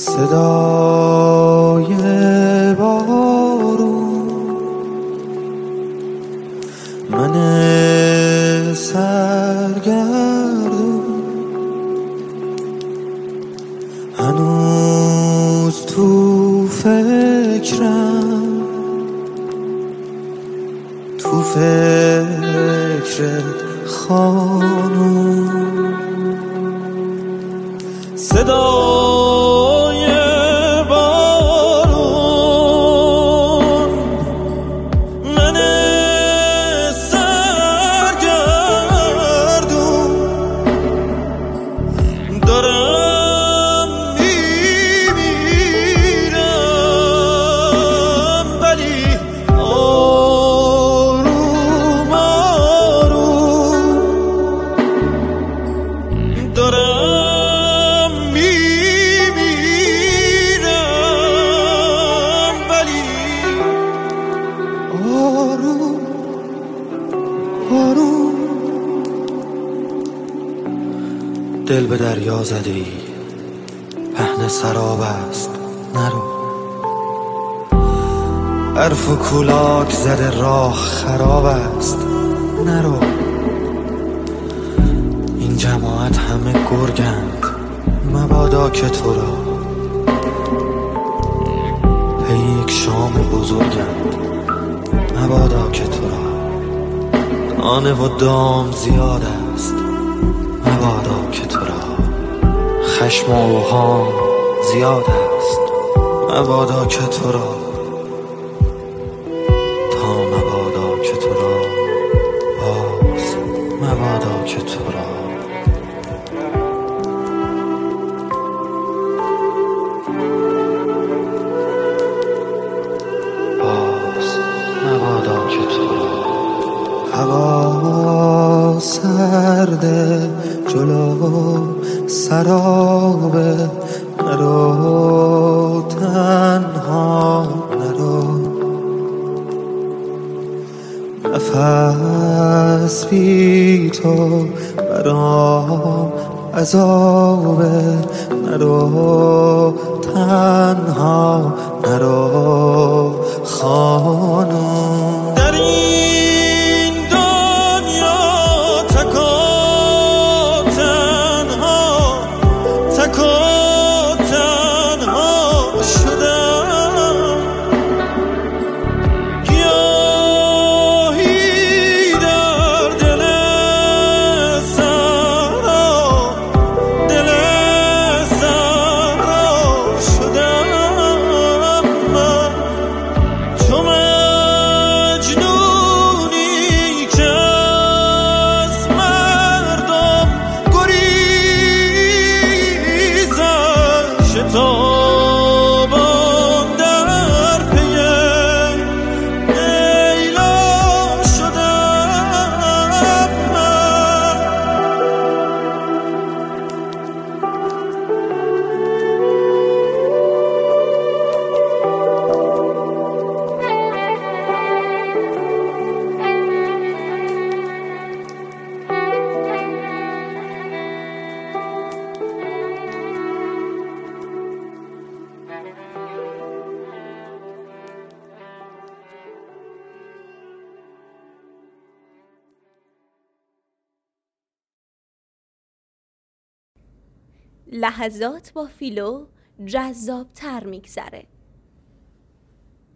صدای بارون، من سرگردون هنوز تو فکرم، تو فکرت خانوم. صدای بارون، من سرگردون دارم میمیرم، ولی آروم آروم دارم میمیرم، ولی آروم آروم. دل به دریا زده ای، پهن سراب است نرو. برف و کولاک زده راه خراب است نرو. این جماعت همه گرگند، مبادا که تو را پی یک شام بزرگند، مبادا که تو را دانه و دام زیاد است، مبادا که تو را خشم و اوهام زیاد است، مبادا که تو را تا مبادا که تو را باز، مبادا که تو را باز، مبادا که تو را. هوا سرده جلو سرابه، نرو تنها نرو. نفس بی تو برام عذابه، نرو تنها نرو خانوم. در این دنیا تکا تنها شدم، گیاهی در دل صحرا شدم. من چو مجنونی که از مردم گریزد، شتابان در پی لیلا شدم. من لحظات با فیلو جذاب‌تر می‌گذره.